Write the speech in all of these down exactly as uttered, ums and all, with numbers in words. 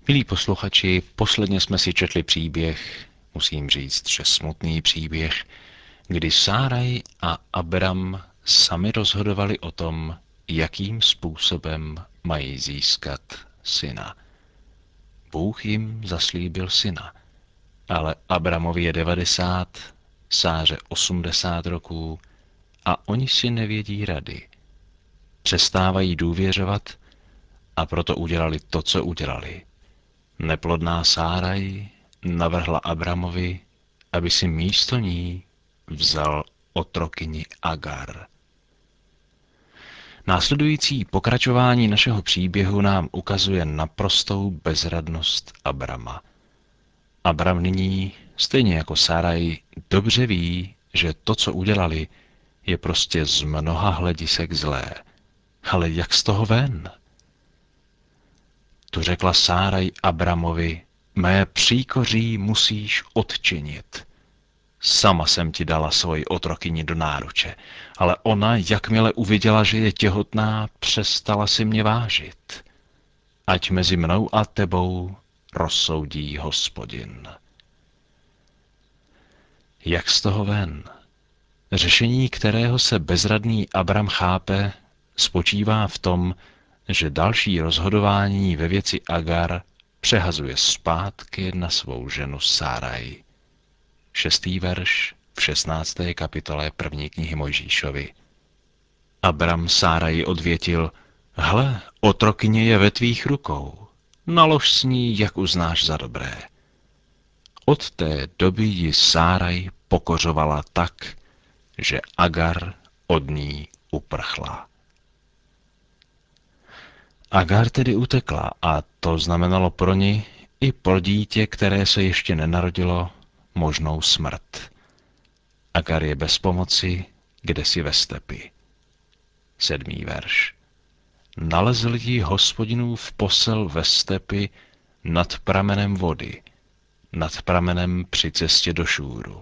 Milí posluchači, posledně jsme si četli příběh, musím říct, že smutný příběh, kdy Sáraj a Abram sami rozhodovali o tom, jakým způsobem mají získat syna. Bůh jim zaslíbil syna, ale Abramovi je devadesát, Sáře osmdesát roků a oni si nevědí rady. Přestávají důvěřovat a proto udělali to, co udělali. Neplodná Sáraj navrhla Abramovi, aby si místo ní vzal otrokyni Agar. Následující pokračování našeho příběhu nám ukazuje naprostou bezradnost Abrama. Abram nyní, stejně jako Sáraj, dobře ví, že to, co udělali, je prostě z mnoha hledisek zlé. Ale jak z toho ven? Tu řekla Sáraj Abramovi, mé příkoří musíš odčinit. Sama jsem ti dala svoji otrokyni do náruče, ale ona, jakmile uviděla, že je těhotná, přestala si mě vážit. Ať mezi mnou a tebou rozsoudí Hospodin. Jak z toho ven? Řešení, kterého se bezradný Abram chápe, spočívá v tom, že další rozhodování ve věci Agar přehazuje zpátky na svou ženu Sáraj. Šestý verš v šestnácté kapitole první knihy Mojžíšovi. Abram Sáraji odvětil, hle, otrokyně je ve tvých rukou, nalož s ní, jak uznáš za dobré. Od té doby ji Sáraj pokořovala tak, že Agar od ní uprchla. Agar tedy utekla a to znamenalo pro ní i pro dítě, které se ještě nenarodilo, možnou smrt. Agar je bez pomoci, kdesi ve stepi. Sedmý verš. Nalezl ji Hospodinův posel ve stepi nad pramenem vody, nad pramenem při cestě do Šúru.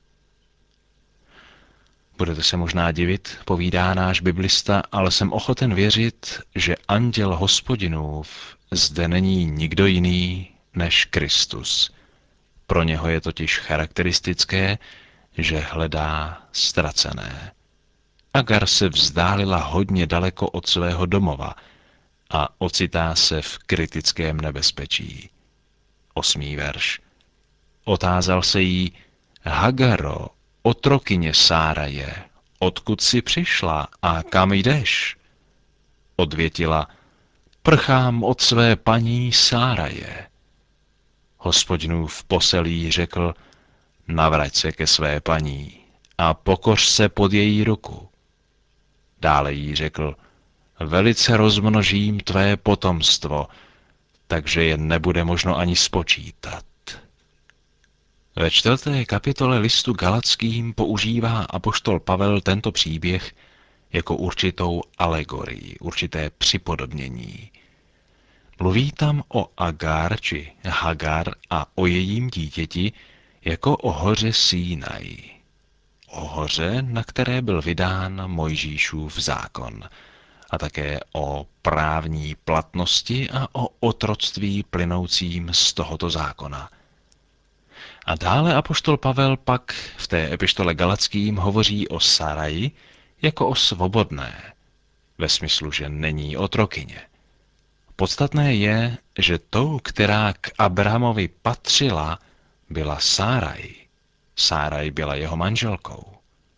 Budete se možná divit, povídá náš biblista, ale jsem ochoten věřit, že anděl Hospodinův zde není nikdo jiný než Kristus. Pro něho je totiž charakteristické, že hledá ztracené. Agar se vzdálila hodně daleko od svého domova a ocitá se v kritickém nebezpečí. Osmý verš. Otázal se jí, Hagaro, otrokyně Sáraje, odkud jsi přišla a kam jdeš? Odvětila, prchám od své paní Sáraje. Hospodinův posel jí řekl, navrať se ke své paní a pokoř se pod její ruku. Dále jí řekl, velice rozmnožím tvé potomstvo, takže je nebude možno ani spočítat. Ve čtvrté kapitole listu Galackým používá apoštol Pavel tento příběh jako určitou alegorii, určité připodobnění. Mluví tam o Agar či Hagar a o jejím dítěti jako o hoře Sínaj. O hoře, na které byl vydán Mojžíšův zákon, a také o právní platnosti a o otroctví plynoucím z tohoto zákona. A dále apoštol Pavel pak v té epištole Galackým hovoří o Saraji jako o svobodné, ve smyslu, že není otrokyně. Podstatné je, že tou, která k Abrahamovi patřila, byla Sáraj. Sáraj byla jeho manželkou.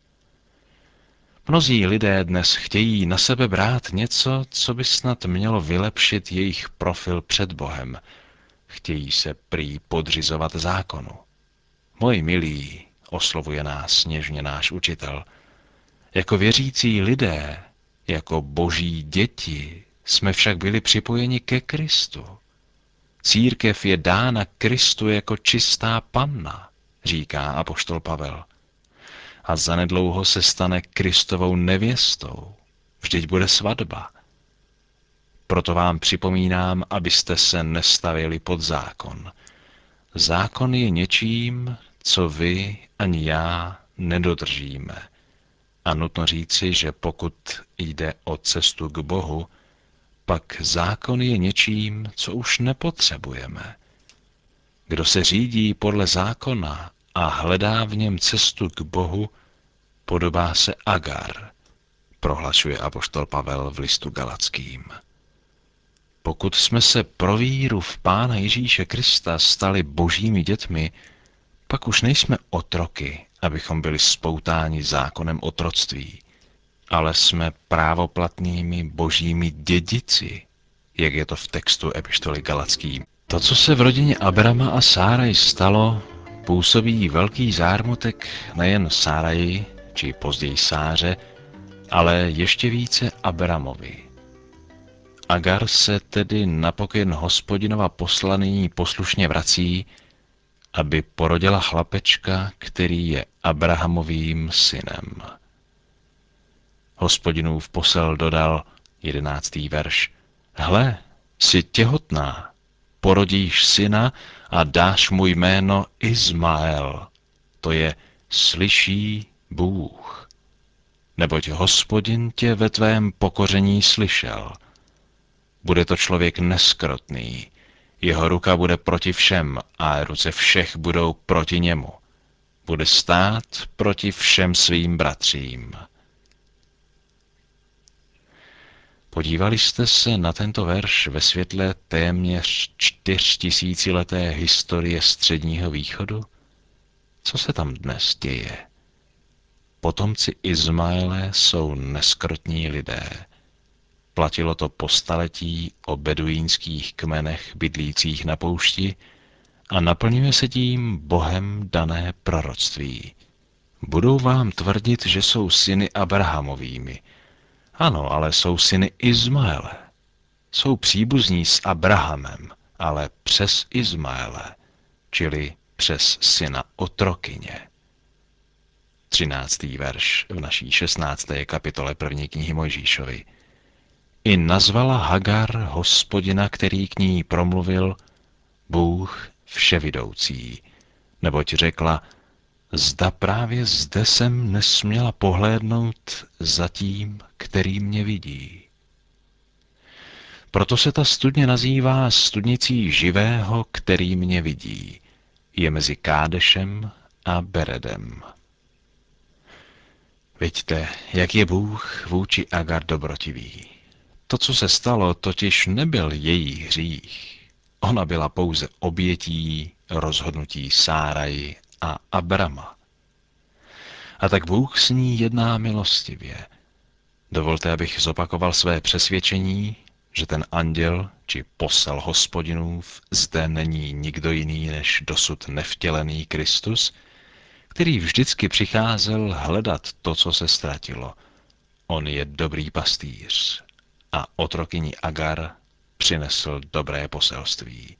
Mnozí lidé dnes chtějí na sebe brát něco, co by snad mělo vylepšit jejich profil před Bohem. Chtějí se prý podřizovat zákonu. Moji milí, oslovuje nás něžně náš učitel, jako věřící lidé, jako boží děti, jsme však byli připojeni ke Kristu. Církev je dána Kristu jako čistá panna, říká apoštol Pavel. A zanedlouho se stane Kristovou nevěstou. Vždyť bude svatba. Proto vám připomínám, abyste se nestavili pod zákon. Zákon je něčím, co vy ani já nedodržíme. A nutno říci, že pokud jde o cestu k Bohu, pak zákon je něčím, co už nepotřebujeme. Kdo se řídí podle zákona a hledá v něm cestu k Bohu, podobá se Agar, prohlašuje apoštol Pavel v listu Galackým. Pokud jsme se pro víru v Pána Ježíše Krista stali božími dětmi, pak už nejsme otroky, abychom byli spoutáni zákonem otroctví, ale jsme právoplatnými božími dědici, jak je to v textu epištoly Galackým. To, co se v rodině Abrama a Sáraj stalo, působí velký zármutek nejen Sáraji, či později Sáře, ale ještě více Abramovi. Agar se tedy na pokyn Hospodinova poslanyní poslušně vrací, aby porodila chlapečka, který je Abrahamovým synem. Hospodinův posel dodal, jedenáctý verš, hle, jsi těhotná, porodíš syna a dáš mu jméno Izmael, to je slyší Bůh. Neboť Hospodin tě ve tvém pokoření slyšel. Bude to člověk neskrotný, jeho ruka bude proti všem a ruce všech budou proti němu. Bude stát proti všem svým bratřím. Podívali jste se na tento verš ve světle téměř čtyřtisícileté historie Středního východu? Co se tam dnes děje? Potomci Izmaele jsou neskrotní lidé. Platilo to po staletí o beduínských kmenech bydlících na poušti a naplňuje se tím Bohem dané proroctví. Budou vám tvrdit, že jsou syny Abrahamovými. Ano, ale jsou syny Izmaele. Jsou příbuzní s Abrahamem, ale přes Izmaele, čili přes syna otrokyně. Třináctý verš v naší šestnácté kapitole první knihy Mojžíšovi. I nazvala Hagar Hospodina, který k ní promluvil, Bůh vševidoucí, neboť řekla, zda právě zde jsem nesměla pohlédnout za tím, který mě vidí. Proto se ta studně nazývá studnicí živého, který mě vidí. Je mezi Kádešem a Beredem. Vidíte, jak je Bůh vůči Agar dobrotivý. To, co se stalo, totiž nebyl její hřích. Ona byla pouze obětí rozhodnutí Sáraji a Abrama. A tak Bůh s ní jedná milostivě. Dovolte, abych zopakoval své přesvědčení, že ten anděl, či posel Hospodinův, zde není nikdo jiný než dosud nevtělený Kristus, který vždycky přicházel hledat to, co se ztratilo. On je dobrý pastýř a otrokyni Agar přinesl dobré poselství.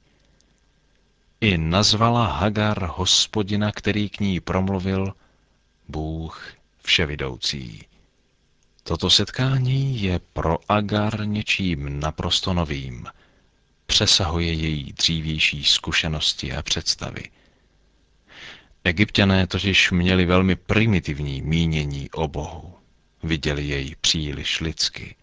I nazvala Hagar Hospodina, který k ní promluvil, Bůh vševidoucí. Toto setkání je pro Agar něčím naprosto novým. Přesahuje její dřívější zkušenosti a představy. Egypťané totiž měli velmi primitivní mínění o Bohu. Viděli jej příliš lidsky.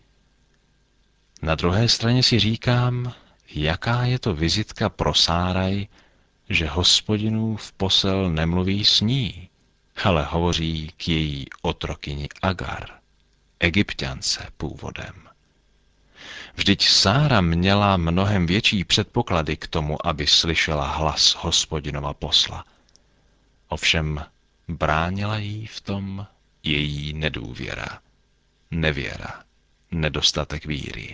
Na druhé straně si říkám, jaká je to vizitka pro Sáraj, že Hospodinův posel nemluví s ní, ale hovoří k její otrokyni Agar, Egypťance původem. Vždyť Sára měla mnohem větší předpoklady k tomu, aby slyšela hlas Hospodinova posla. Ovšem bránila jí v tom její nedůvěra, nevěra, nedostatek víry.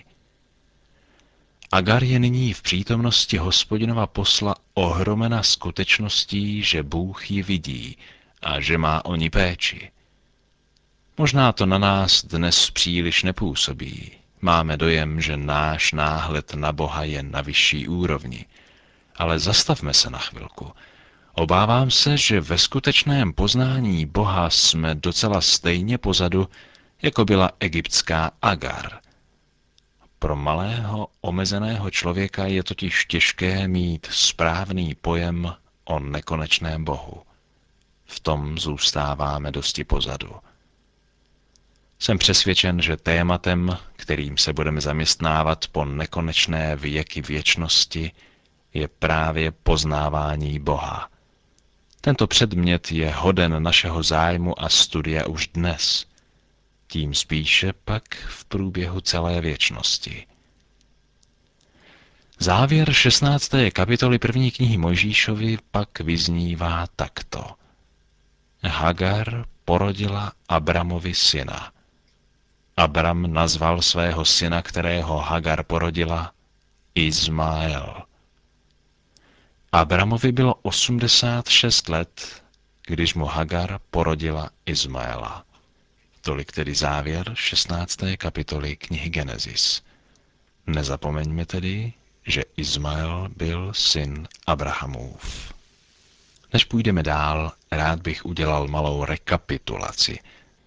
Agar je nyní v přítomnosti Hospodinova posla ohromena skutečností, že Bůh ji vidí a že má o ní péči. Možná to na nás dnes příliš nepůsobí. Máme dojem, že náš náhled na Boha je na vyšší úrovni. Ale zastavme se na chvilku. Obávám se, že ve skutečném poznání Boha jsme docela stejně pozadu, jako byla egyptská Agar. Pro malého, omezeného člověka je totiž těžké mít správný pojem o nekonečném Bohu. V tom zůstáváme dosti pozadu. Jsem přesvědčen, že tématem, kterým se budeme zaměstnávat po nekonečné věky věčnosti, je právě poznávání Boha. Tento předmět je hoden našeho zájmu a studia už dnes, tím spíše pak v průběhu celé věčnosti. Závěr šestnácté kapitoly první knihy Mojžíšovi pak vyznívá takto. Hagar porodila Abramovi syna. Abram nazval svého syna, kterého Hagar porodila, Izmael. Abramovi bylo osmdesát šest let, když mu Hagar porodila Izmaela. Tolik tedy závěr šestnácté kapitoly knihy Genesis. Nezapomeňme tedy, že Izmael byl syn Abrahamův. Než půjdeme dál, rád bych udělal malou rekapitulaci.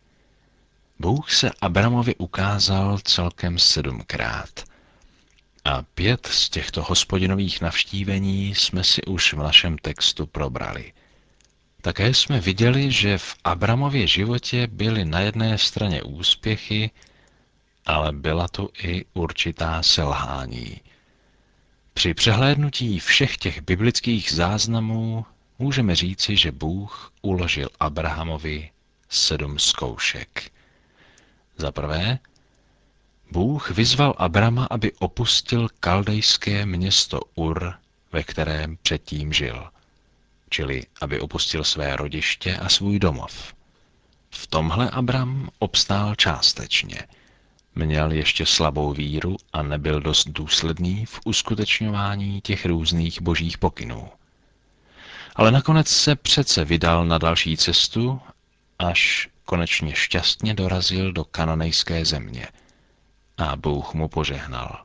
Bůh se Abramovi ukázal celkem sedmkrát. A pět z těchto hospodinových navštívení jsme si už v našem textu probrali. Také jsme viděli, že v Abramově životě byly na jedné straně úspěchy, ale byla tu i určitá selhání. Při přehlédnutí všech těch biblických záznamů můžeme říci, že Bůh uložil Abrahamovi sedm zkoušek. Za prvé, Bůh vyzval Abrama, aby opustil kaldejské město Ur, ve kterém předtím žil, čili aby opustil své rodiště a svůj domov. V tomhle Abram obstál částečně. Měl ještě slabou víru a nebyl dost důsledný v uskutečňování těch různých božích pokynů. Ale nakonec se přece vydal na další cestu, až konečně šťastně dorazil do kananejské země. A Bůh mu požehnal.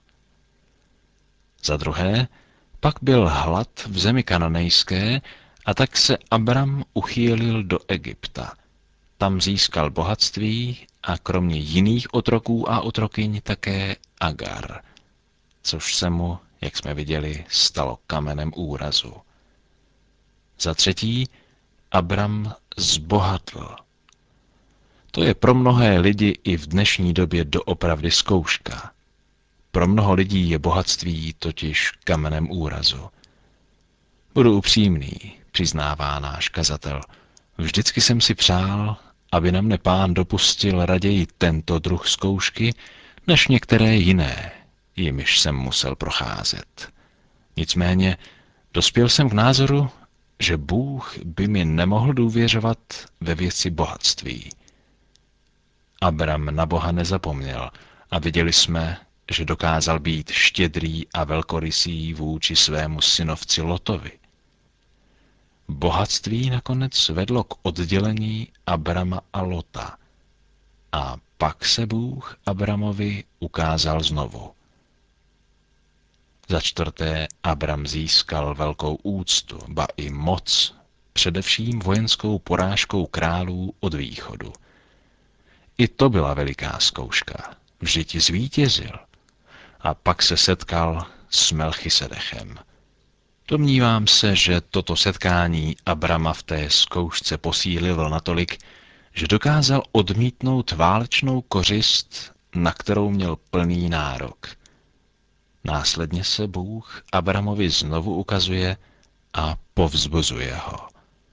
Za druhé, pak byl hlad v zemi kananejské a tak se Abram uchýlil do Egypta. Tam získal bohatství a kromě jiných otroků a otrokyň také Agar, což se mu, jak jsme viděli, stalo kamenem úrazu. Za třetí, Abram zbohatl. To je pro mnohé lidi i v dnešní době doopravdy zkouška. Pro mnoho lidí je bohatství totiž kamenem úrazu. Budu upřímný, přiznává náš kazatel. Vždycky jsem si přál, aby na mne Pán dopustil raději tento druh zkoušky, než některé jiné, jimiž jsem musel procházet. Nicméně dospěl jsem k názoru, že Bůh by mi nemohl důvěřovat ve věci bohatství. Abram na Boha nezapomněl a viděli jsme, že dokázal být štědrý a velkorysý vůči svému synovci Lotovi. Bohatství nakonec vedlo k oddělení Abrama a Lota. A pak se Bůh Abramovi ukázal znovu. Za čtvrté, Abram získal velkou úctu, ba i moc, především vojenskou porážkou králů od východu. I to byla veliká zkouška. Vždyť zvítězil. A pak se setkal s Melchisedechem. Domnívám se, že toto setkání Abrama v té zkoušce posílilo natolik, že dokázal odmítnout válečnou kořist, na kterou měl plný nárok. Následně se Bůh Abramovi znovu ukazuje a povzbuzuje ho.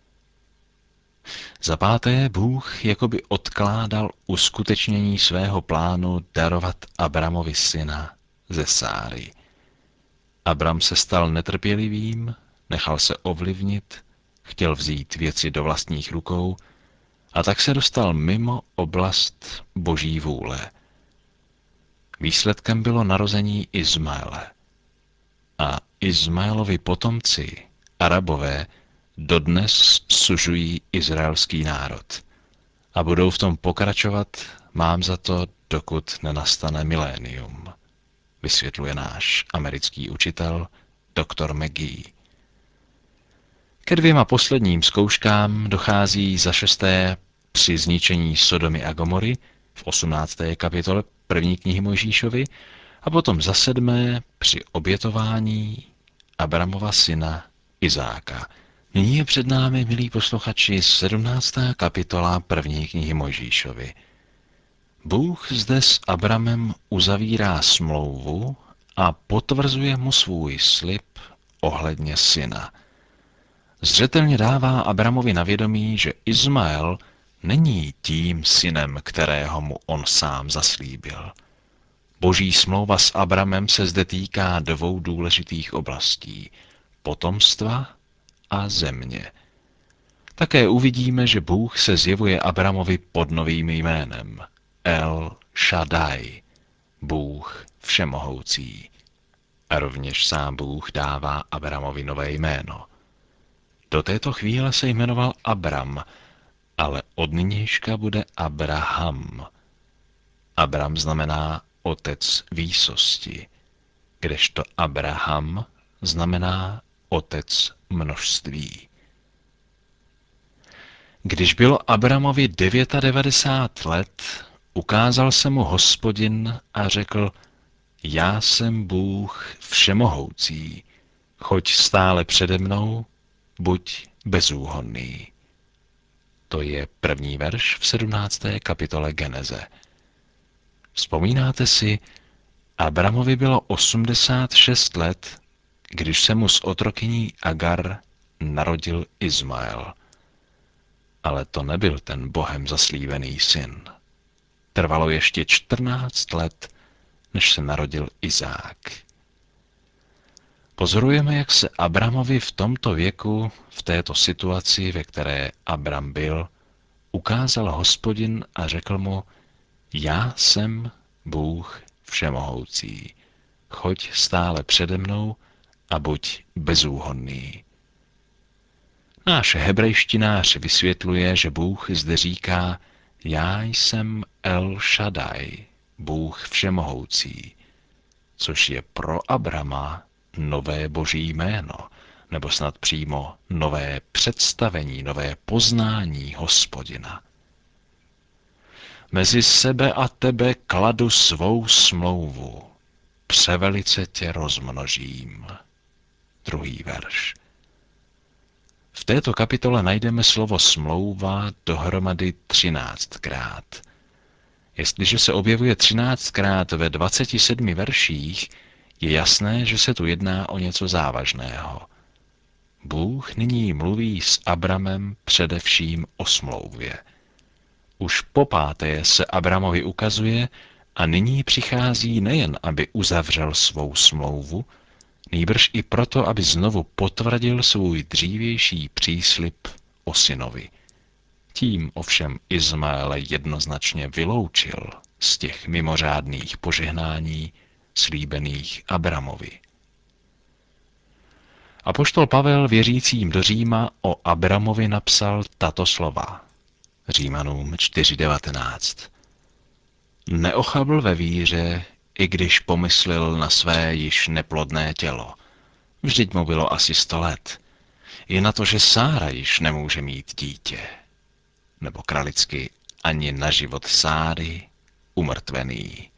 Za páté, Bůh jakoby odkládal uskutečnění svého plánu darovat Abramovi syna ze Sáry. Abram se stal netrpělivým, nechal se ovlivnit, chtěl vzít věci do vlastních rukou a tak se dostal mimo oblast boží vůle. Výsledkem bylo narození Izmaele. A Izmaelovi potomci, Arabové, dodnes sužují izraelský národ. A budou v tom pokračovat, mám za to, dokud nenastane milénium, vysvětluje náš americký učitel doktor McGee. Ke dvěma posledním zkouškám dochází za šesté při zničení Sodomy a Gomory v osmnácté kapitole první knihy Mojžíšovi a potom za sedmé při obětování Abramova syna Izáka. Nyní je před námi, milí posluchači, sedmnáctá kapitola první knihy Mojžíšovi. Bůh zde s Abramem uzavírá smlouvu a potvrzuje mu svůj slib ohledně syna. Zřetelně dává Abramovi na vědomí, že Izmael není tím synem, kterého mu on sám zaslíbil. Boží smlouva s Abramem se zde týká dvou důležitých oblastí – potomstva a země. Také uvidíme, že Bůh se zjevuje Abramovi pod novým jménem El Shaddai, Bůh všemohoucí. A rovněž sám Bůh dává Abramovi nové jméno. Do této chvíle se jmenoval Abram, ale od nynějška bude Abraham. Abram znamená otec výsosti, kdežto Abraham znamená otec množství. Když bylo Abramovi devadesát devět let, ukázal se mu Hospodin a řekl: Já jsem Bůh všemohoucí, choď stále přede mnou, buď bezúhonný. To je první verš v sedmnácté kapitole Geneze. Vzpomínáte si, Abramovi bylo osmdesát šest let, když se mu z otrokyní Agar narodil Izmael. Ale to nebyl ten Bohem zaslíbený syn. Trvalo ještě čtrnáct let, než se narodil Izák. Pozorujeme, jak se Abramovi v tomto věku, v této situaci, ve které Abram byl, ukázal Hospodin a řekl mu: Já jsem Bůh všemohoucí, choď stále přede mnou a buď bezúhonný. Náš hebrejštinář vysvětluje, že Bůh zde říká: Já jsem El Shaddai, Bůh všemohoucí, což je pro Abrama nové boží jméno, nebo snad přímo nové představení, nové poznání Hospodina. Mezi sebe a tebe kladu svou smlouvu, převelice tě rozmnožím. Druhý verš. V této kapitole najdeme slovo smlouva dohromady třináctkrát. Jestliže se objevuje třináctkrát ve dvaceti sedmi verších, je jasné, že se tu jedná o něco závažného. Bůh nyní mluví s Abramem především o smlouvě. Už popáté se Abramovi ukazuje a nyní přichází nejen, aby uzavřel svou smlouvu, nýbrž i proto, aby znovu potvrdil svůj dřívější příslib o synovi. Tím ovšem Izmaele jednoznačně vyloučil z těch mimořádných požehnání slíbených Abramovi. Apoštol Pavel věřícím do Říma o Abramovi napsal tato slova. Římanům čtyři devatenáct. Neochabl ve víře, i když pomyslel na své již neplodné tělo. Vždyť mu bylo asi sto let. Je na to, že Sára již nemůže mít dítě. Nebo kralicky ani na život Sáry umrtvený.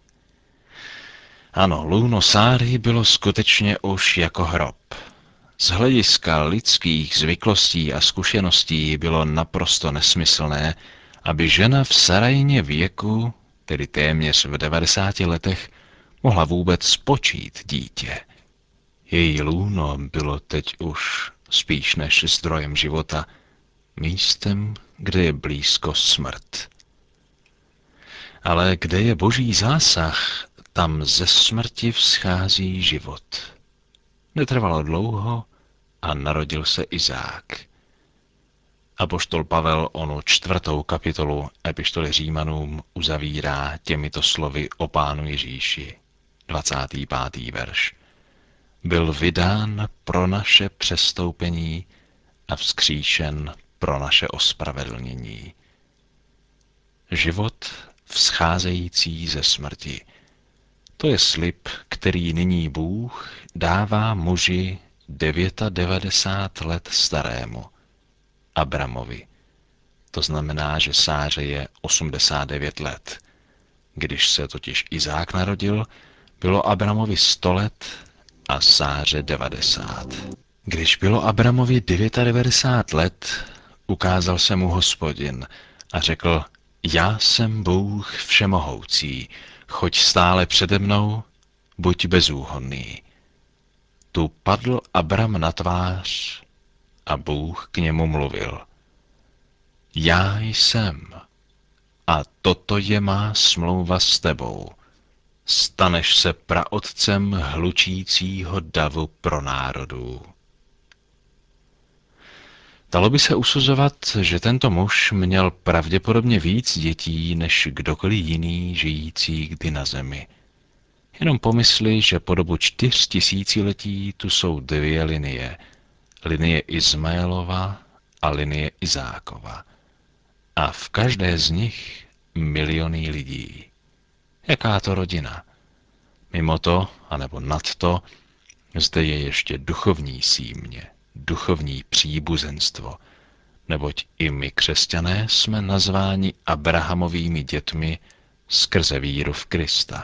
Ano, lůno Sáry bylo skutečně už jako hrob. Z hlediska lidských zvyklostí a zkušeností bylo naprosto nesmyslné, aby žena v Sarajně věku, tedy téměř v devadesáti letech, mohla vůbec počít dítě. Její lůno bylo teď už spíš než zdrojem života, místem, kde je blízko smrt. Ale kde je boží zásah, tam ze smrti vzchází život. Netrvalo dlouho a narodil se Izák. Apoštol Pavel onu čtvrtou kapitolu epištoly Římanům uzavírá těmito slovy o Pánu Ježíši. dvacátý pátý verš. Byl vydán pro naše přestoupení a vzkříšen pro naše ospravedlnění. Život vzcházející ze smrti. To je slib, který nyní Bůh dává muži devadesát devět let starému, Abramovi. To znamená, že Sáře je osmdesát devět let. Když se totiž Izák narodil, bylo Abramovi sto let a Sáře devadesát. Když bylo Abramovi devadesát devět let, ukázal se mu Hospodin a řekl: Já jsem Bůh všemohoucí, choď stále přede mnou, buď bezúhonný. Tu padl Abram na tvář a Bůh k němu mluvil. Já jsem a toto je má smlouva s tebou. Staneš se praotcem hlučícího davu pro národů. Dalo by se usuzovat, že tento muž měl pravděpodobně víc dětí než kdokoliv jiný žijící kdy na zemi. Jenom pomysli, že po dobu čtyř tisíciletí tu jsou dvě linie. Linie Izmaelova a linie Izákova. A v každé z nich miliony lidí. Jaká to rodina? Mimo to, anebo nad to, zde je ještě duchovní símě, duchovní příbuzenstvo, neboť i my, křesťané, jsme nazváni Abrahamovými dětmi skrze víru v Krista.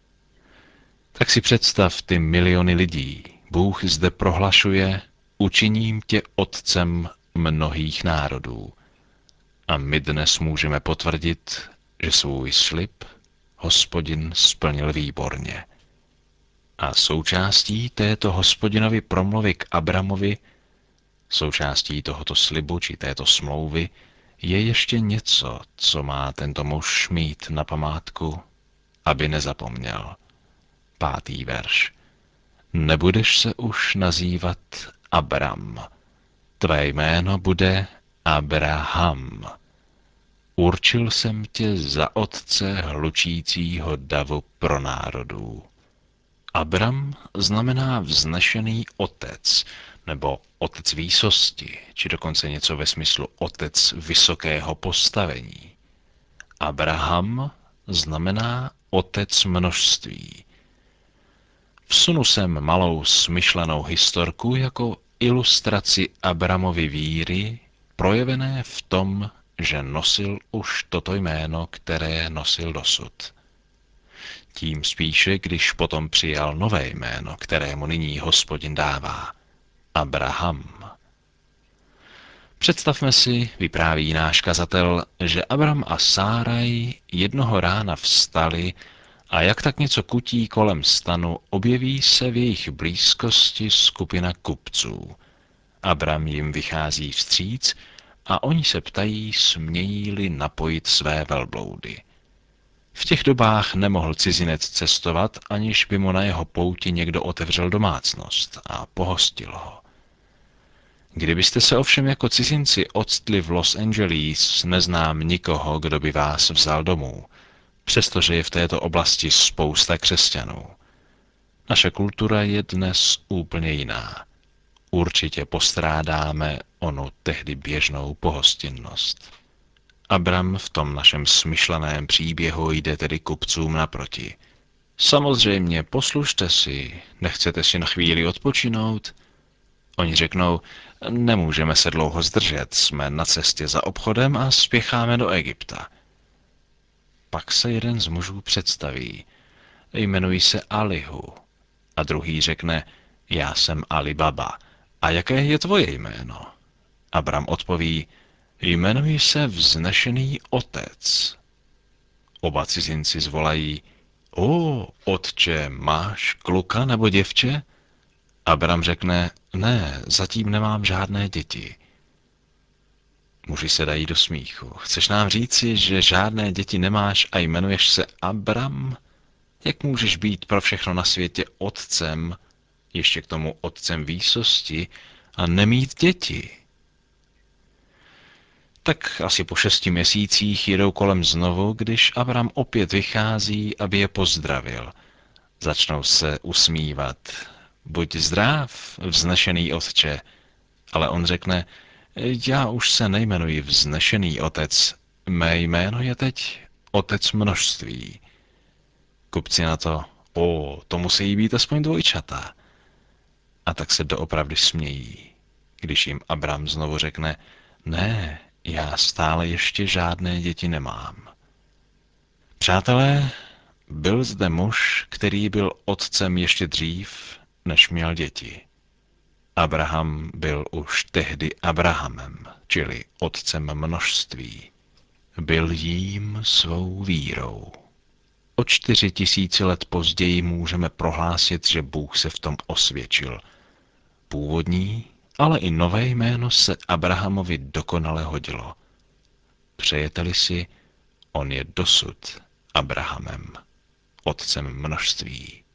Tak si představ ty miliony lidí. Bůh zde prohlašuje, učiním tě otcem mnohých národů. A my dnes můžeme potvrdit, že svůj slib Hospodin splnil výborně. A součástí této Hospodinovy promluvy k Abramovi, součástí tohoto slibu či této smlouvy, je ještě něco, co má tento muž mít na památku, aby nezapomněl. Pátý verš. Nebudeš se už nazývat Abram. Tvé jméno bude Abraham. Určil jsem tě za otce hlučícího davu pro národů. Abram znamená vznešený otec, nebo otec výsosti, či dokonce něco ve smyslu otec vysokého postavení. Abraham znamená otec množství. Vsunu sem malou smyšlenou historku jako ilustraci Abramovy víry, projevené v tom, že nosil už toto jméno, které nosil dosud. Tím spíše, když potom přijal nové jméno, kterému nyní Hospodin dává. Abraham. Představme si, vypráví náš kazatel, že Abram a Sáraj jednoho rána vstali a jak tak něco kutí kolem stanu, objeví se v jejich blízkosti skupina kupců. Abram jim vychází vstříc a oni se ptají, smějí-li napojit své velbloudy. V těch dobách nemohl cizinec cestovat, aniž by mu na jeho pouti někdo otevřel domácnost a pohostil ho. Kdybyste se ovšem jako cizinci octli v Los Angeles, neznám nikoho, kdo by vás vzal domů, přestože je v této oblasti spousta křesťanů. Naše kultura je dnes úplně jiná. Určitě postrádáme onu tehdy běžnou pohostinnost. Abram v tom našem smyšleném příběhu jde tedy kupcům naproti. Samozřejmě, poslušte si, nechcete si na chvíli odpočinout? Oni řeknou, nemůžeme se dlouho zdržet, jsme na cestě za obchodem a spěcháme do Egypta. Pak se jeden z mužů představí. Jmenuji se Alihu. A druhý řekne, já jsem Ali Baba. A jaké je tvoje jméno? Abram odpoví, jmenuji se Vznešený otec. Oba cizinci zvolají, o, otče, máš kluka nebo děvče? Abram řekne, ne, zatím nemám žádné děti. Muži se dají do smíchu. Chceš nám říci, že žádné děti nemáš a jmenuješ se Abram? Jak můžeš být pro všechno na světě otcem, ještě k tomu otcem výsosti, a nemít děti? Tak asi po šesti měsících jedou kolem znovu, když Abram opět vychází, aby je pozdravil. Začnou se usmívat. Buď zdrav, vznešený otče. Ale on řekne, já už se nejmenuji vznešený otec, mé jméno je teď otec množství. Kupci na to, o, to musí být aspoň dvojčata. A tak se doopravdy smějí, když jim Abram znovu řekne, ne, já stále ještě žádné děti nemám. Přátelé, byl zde muž, který byl otcem ještě dřív, než měl děti. Abraham byl už tehdy Abrahamem, čili otcem množství. byl jím svou vírou. O čtyři tisíce let později můžeme prohlásit, že Bůh se v tom osvědčil. Původní, ale i nové jméno se Abrahamovi dokonale hodilo. Přejete-li si, on je dosud Abrahamem, otcem množství.